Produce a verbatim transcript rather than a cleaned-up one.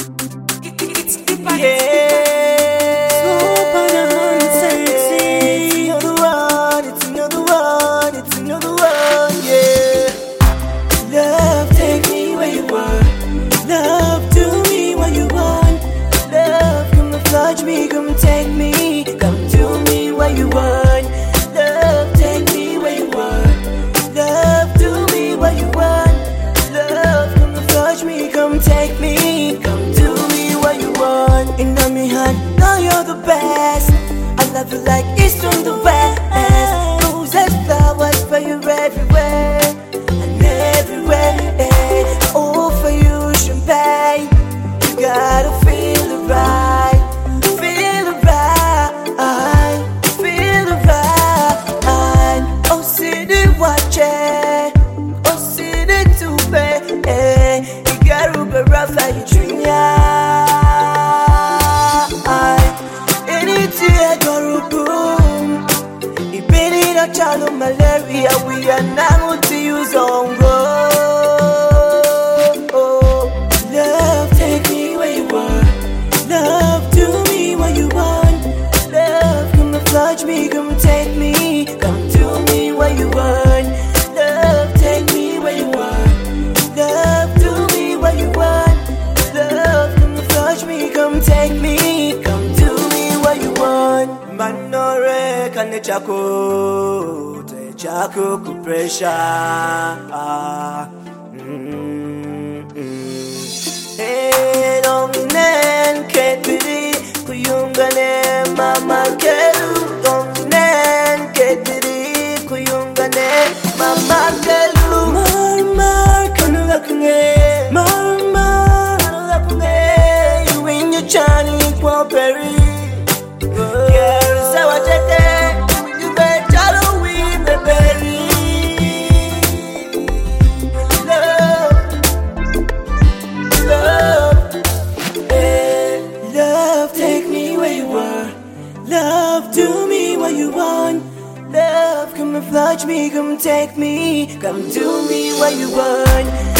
It's deeper. Yeah. Super nonsense. It's another one, it's another one, it's another one, yeah. Love, take me where you want. Love, do me what you want. Love, come and fudge me, come take me. Come do me what you want. Love, take me where you want. Love, do me what you want. Love, come and fudge me, come take me. Come do me what you want. In my hand, now you're the best. I love you like east from the west. Roses, flowers for you everywhere and everywhere. Oh, for you, champagne. You gotta feel it right. Feel it right. Feel it right. Oh, see the watch it. Oh, see the tupe. You gotta be rough like you drink. Chalo malaria, we are now to use on go. Love, take me where you want. Love, do me what you want. Love, come and fudge me, come take me. Come do me what you want. Love, take me where you want. Love, do me what you want. Love, come and fudge me, come take me. Come do me what you want. Manore kane chako, te chako ku pressure. Hey, long nen ketiri kuyungane mama kelu. Long nen ketiri kuyungane mama kelu. Mama kanuga kunge, mama kanuga kunge. You in your Johnny Quaperi. Love, do me what you want. Love, come and fudge me, come take me. Come do me what you want.